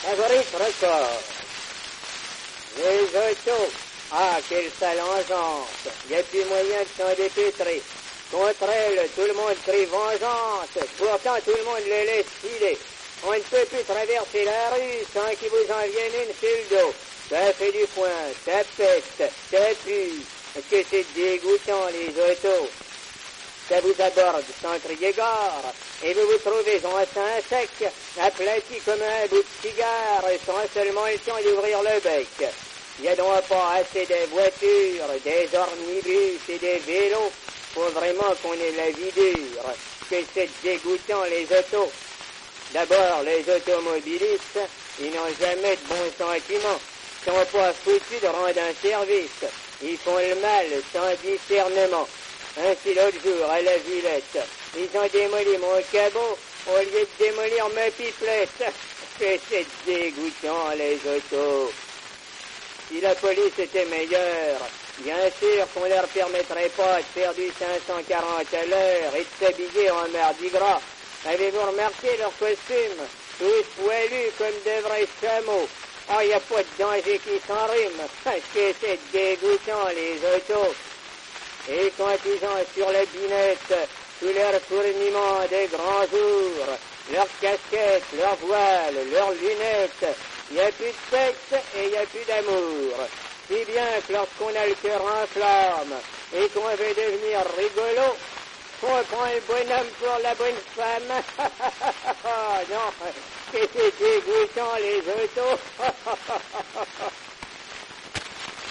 Fabrique record. Les autos. Ah, quelle sale engeance. Il n'y a plus moyen de s'en dépêtrer. Contre elle, tout le monde crie vengeance. Pourtant, tout le monde les laisse filer. On ne peut plus traverser la rue sans qu'il vous en vienne une sur le dos. Ça fait du foin, ça pète, ça pue. Parce que c'est dégoûtant, les autos. Ça vous aborde sans crier gare, et vous vous trouvez en sein sec, aplati comme un bout de cigare, sans seulement le temps d'ouvrir le bec. Il n'y a donc pas assez de voitures, des omnibus et des vélos pour vraiment qu'on ait la vie dure. Que c'est dégoûtant, les autos. D'abord, les automobilistes, ils n'ont jamais de bons sentiments. Ils sont pas foutus de rendre un service. Ils font le mal sans discernement. Ainsi, l'autre jour, à la Villette, ils ont démoli mon cabot au lieu de démolir ma pipelette. Que c'est dégoûtant, les autos. Si la police était meilleure, bien sûr qu'on leur permettrait pas de faire du 540 à l'heure et de s'habiller en mardi gras. Avez-vous remarqué leur costume? Tous poilus comme de vrais chameaux. Ah, y a pas de danger qui s'en rime. Parce que c'est dégoûtant, les autos. Et quand ils ont sur la binette tout leur fourniment des grands jours, leurs casquettes, leurs voiles, leurs lunettes, il n'y a plus de sexe et il n'y a plus d'amour. Si bien que lorsqu'on a le cœur en flamme et qu'on veut devenir rigolo, on prend le bonhomme pour la bonne femme. Non, c'est dégoûtant, les autos.